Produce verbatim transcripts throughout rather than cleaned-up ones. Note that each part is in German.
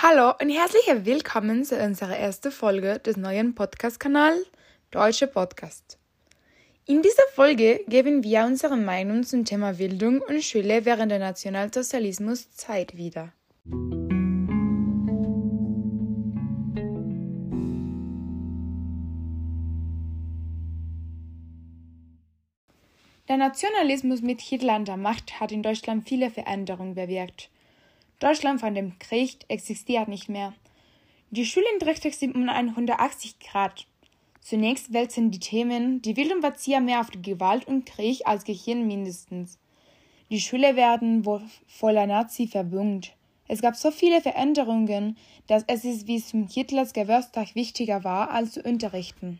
Hallo und herzlich willkommen zu unserer ersten Folge des neuen Podcast-Kanals Deutsche Podcast. In dieser Folge geben wir unsere Meinung zum Thema Bildung und Schule während der Nationalsozialismuszeit wieder. Der Nationalismus mit Hitler an der Macht hat in Deutschland viele Veränderungen bewirkt. Deutschland von dem Krieg existiert nicht mehr. Die Schule dreht sich um hundertachtzig Grad. Zunächst wälzen die Themen, die Bildung basiert mehr auf Gewalt und Krieg als Gehirn mindestens. Die Schule werden voller Nazi verbundet. Es gab so viele Veränderungen, dass es ist wie zum Hitlers Geburtstag wichtiger war, als zu unterrichten.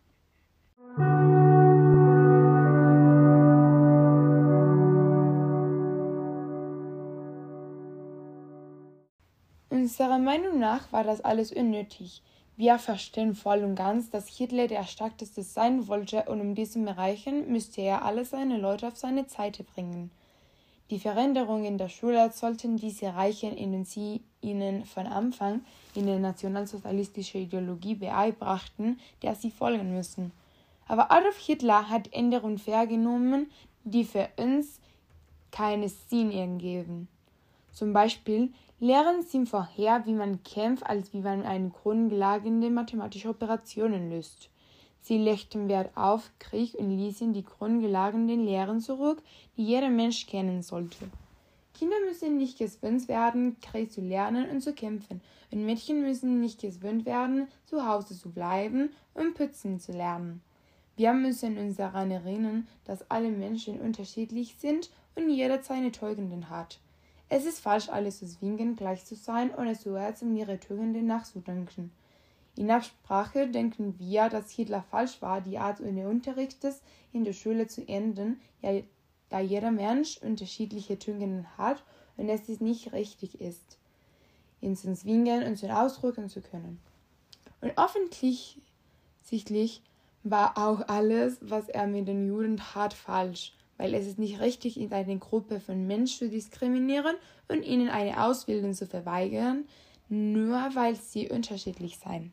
Unserer Meinung nach war das alles unnötig. Wir verstehen voll und ganz, dass Hitler der Stärkste sein wollte und um dies zu erreichen, müsste er alle seine Leute auf seine Seite bringen. Die Veränderungen in der Schule sollten diese erreichen, indem sie ihnen von Anfang in die nationalsozialistische Ideologie beibrachten, der sie folgen müssen. Aber Adolf Hitler hat Änderungen vorgenommen, die für uns keinen Sinn ergeben. Zum Beispiel lehren sie vorher, wie man kämpft, als wie man eine grundlegende mathematische Operationen löst. Sie legten Wert auf Krieg und ließen die grundlegenden Lehren zurück, die jeder Mensch kennen sollte. Kinder müssen nicht gezwungen werden, Krieg zu lernen und zu kämpfen, und Mädchen müssen nicht gezwungen werden, zu Hause zu bleiben und putzen zu lernen. Wir müssen uns daran erinnern, dass alle Menschen unterschiedlich sind und jeder seine Tugenden hat. Es ist falsch, alles zu zwingen, gleich zu sein, ohne zuerst um ihre Tugenden nachzudenken. In Absprache denken wir, dass Hitler falsch war, die Art des Unterrichtes in der Schule zu ändern, ja, da jeder Mensch unterschiedliche Tugenden hat und es nicht richtig ist, ihn zu zwingen und zu ausdrücken zu können. Und offensichtlich war auch alles, was er mit den Juden tat, falsch, weil es ist nicht richtig, in eine Gruppe von Menschen zu diskriminieren und ihnen eine Ausbildung zu verweigern, nur weil sie unterschiedlich seien.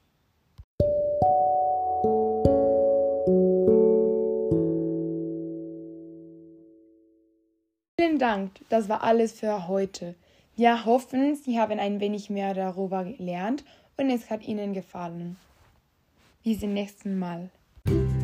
Vielen Dank, das war alles für heute. Wir hoffen, Sie haben ein wenig mehr darüber gelernt und es hat Ihnen gefallen. Bis zum nächsten Mal.